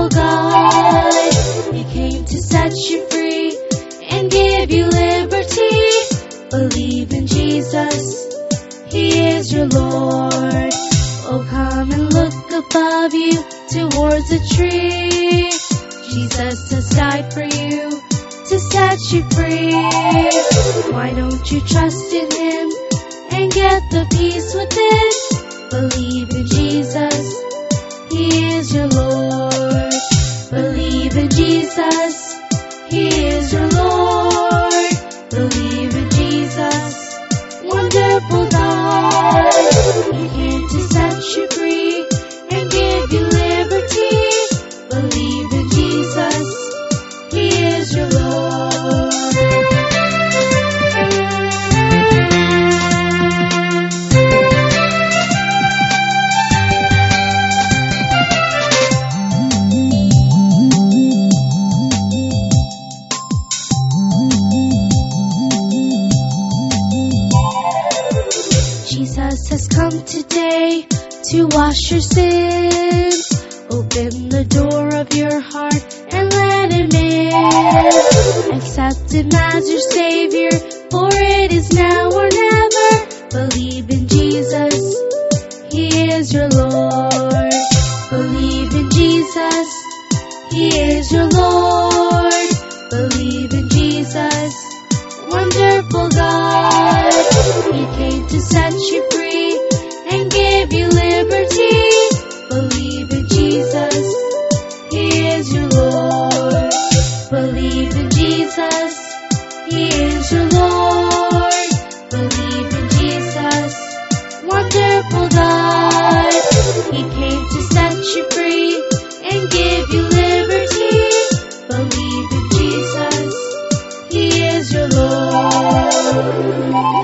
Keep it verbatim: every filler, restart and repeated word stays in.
wonderful God. He came to set you free and give you liberty. Believe in Jesus, He is your Lord. Oh, come and look above you towards a tree. Jesus has died for you to set you free. Why don't you trust in Him and get the peace within? Believe in Jesus, He is your Lord. Believe in Jesus, He is your Lord. Believe in Jesus, wonderful God. He came to set you free and give you liberty. Believe in Jesus, He is your Lord. Jesus has come today to wash your sins. Open the door of your heart and let Him in. Accept Him as your Savior, for it is now or never. Believe in Jesus, He is your Lord. Believe in Jesus, He is your Lord. Believe in Jesus, wonderful God. He came to set you free and give you liberty. Believe in Jesus, He is your Lord. Believe in Jesus, He is your Lord. Believe in Jesus, wonderful God. He came to set you free and give you liberty. Believe in Jesus, He is your Lord.